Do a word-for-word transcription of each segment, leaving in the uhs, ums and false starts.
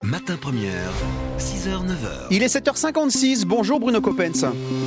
Matin Première, six heures neuf heures. Il est sept heures cinquante-six, bonjour Bruno Coppens.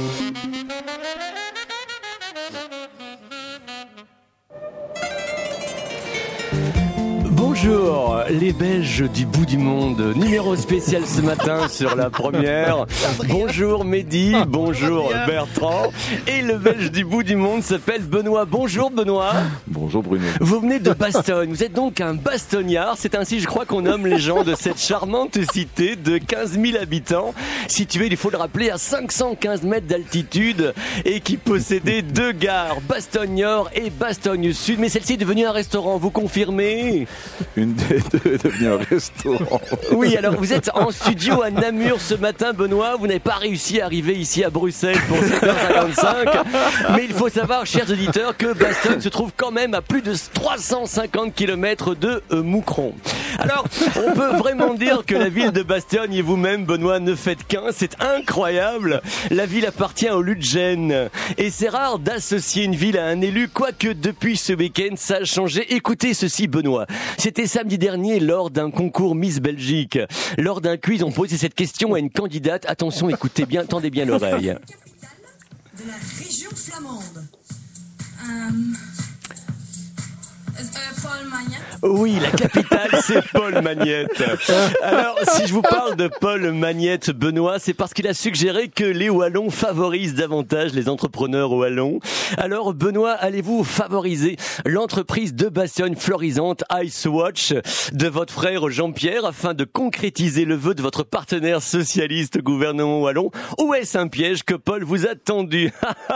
Bonjour, les Belges du bout du monde, numéro spécial ce matin sur la première. Bonjour Mehdi, bonjour Bertrand. Et le Belge du bout du monde s'appelle Benoît. Bonjour Benoît. Bonjour Bruno. Vous venez de Bastogne, vous êtes donc un bastognard. C'est ainsi, je crois, qu'on nomme les gens de cette charmante cité de quinze mille habitants, située, il faut le rappeler, à cinq cent quinze mètres d'altitude et qui possédait deux gares, Bastogne Nord et Bastogne Sud. Mais celle-ci est devenue un restaurant, vous confirmez ? Une des deux est devenue un restaurant. Oui, alors vous êtes en studio à Namur ce matin, Benoît. Vous n'avez pas réussi à arriver ici à Bruxelles pour sept heures cinquante-cinq. Mais il faut savoir, chers auditeurs, que Bastogne se trouve quand même à plus de trois cent cinquante kilomètres de euh, Moucron. Alors, on peut vraiment dire que la ville de Bastogne et vous-même, Benoît, ne faites qu'un. C'est incroyable. La ville appartient au Lutgène. Et c'est rare d'associer une ville à un élu, quoique depuis ce week-end, ça a changé. Écoutez ceci, Benoît. C'était samedi dernier lors d'un concours Miss Belgique. Lors d'un quiz, on posait cette question à une candidate. Attention, écoutez bien, tendez bien l'oreille. Capitale de la région flamande. Euh... Euh, Paul Magnette. Oui, la capitale, c'est Paul Magnette. Alors, si je vous parle de Paul Magnette, Benoît, c'est parce qu'il a suggéré que les Wallons favorisent davantage les entrepreneurs wallons. Alors, Benoît, allez-vous favoriser l'entreprise de Bastogne florisante Icewatch de votre frère Jean-Pierre afin de concrétiser le vœu de votre partenaire socialiste gouvernement wallon? Ou est-ce un piège que Paul vous a tendu?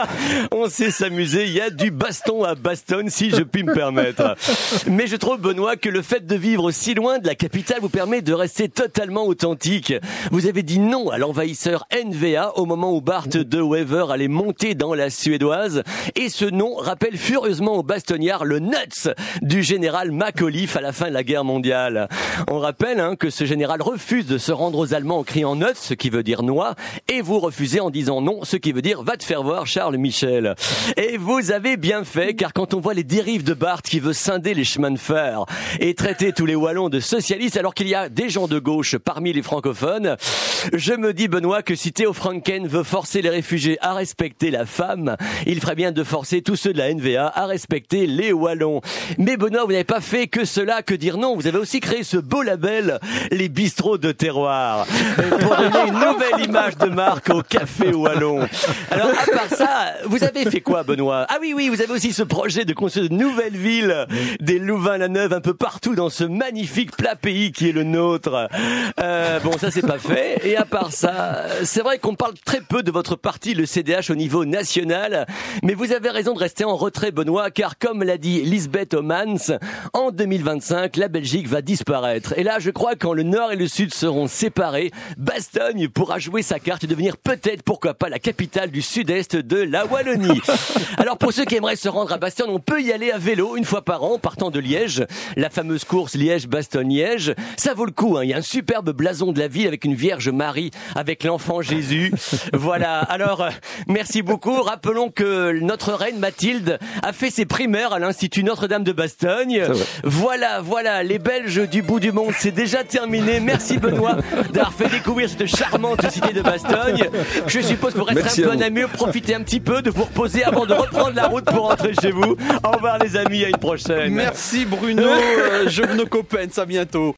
On sait s'amuser, il y a du baston à Bastogne, si je puis me permettre. Mais je trouve, Benoît, que le fait de vivre si loin de la capitale vous permet de rester totalement authentique. Vous avez dit non à l'envahisseur N V A au moment où Bart de Wever allait monter dans la Suédoise. Et ce nom rappelle furieusement aux Bastognards le nuts du général Macauliffe à la fin de la guerre mondiale. On rappelle hein, que ce général refuse de se rendre aux Allemands en criant nuts, ce qui veut dire noix, et vous refusez en disant non, ce qui veut dire va te faire voir Charles Michel. Et vous avez bien fait, car quand on voit les dérives de Bart qui veut scinder les chemins de fer et traiter tous les Wallons de socialistes alors qu'il y a des gens de gauche parmi les francophones, je me dis, Benoît, que si Théo Franken veut forcer les réfugiés à respecter la femme, il ferait bien de forcer tous ceux de la N V A à respecter les Wallons. Mais Benoît, vous n'avez pas fait que cela, que dire non, vous avez aussi créé ce beau label, les bistrots de terroir, pour donner une nouvelle image de marque au café wallon. Alors, à part ça, vous avez fait quoi, Benoît? Ah oui, oui, vous avez aussi ce projet de construire de nouvelles villes, des Louvain-la-Neuve un peu partout dans ce magnifique plat pays qui est le nôtre. Euh, bon, ça c'est pas fait. Et à part ça, c'est vrai qu'on parle très peu de votre parti, le C D H, au niveau national. Mais vous avez raison de rester en retrait, Benoît, car comme l'a dit Lisbeth Homans, en deux mille vingt-cinq, la Belgique va disparaître. Et là, je crois que quand le Nord et le Sud seront séparés, Bastogne pourra jouer sa carte et devenir peut-être, pourquoi pas, la capitale du Sud-Est de la Wallonie. Alors pour ceux qui aimeraient se rendre à Bastogne, on peut y aller à vélo une fois par an, partant de Liège, la fameuse course Liège-Bastogne-Liège. Ça vaut le coup, hein. Il y a un superbe blason de la ville avec une Vierge Marie, avec l'enfant Jésus. Voilà. Alors, euh, merci beaucoup. Rappelons que notre reine Mathilde a fait ses primaires à l'Institut Notre-Dame de Bastogne. Voilà, voilà. Les Belges du bout du monde, c'est déjà terminé. Merci Benoît d'avoir fait découvrir cette charmante cité de Bastogne. Je suppose que vous resterez Merci un peu à à Namur, profitez un petit peu de vous reposer avant de reprendre la route pour rentrer chez vous. Au revoir les amis, à une prochaine. Merci Bruno, euh, Bruno Coppens, à bientôt.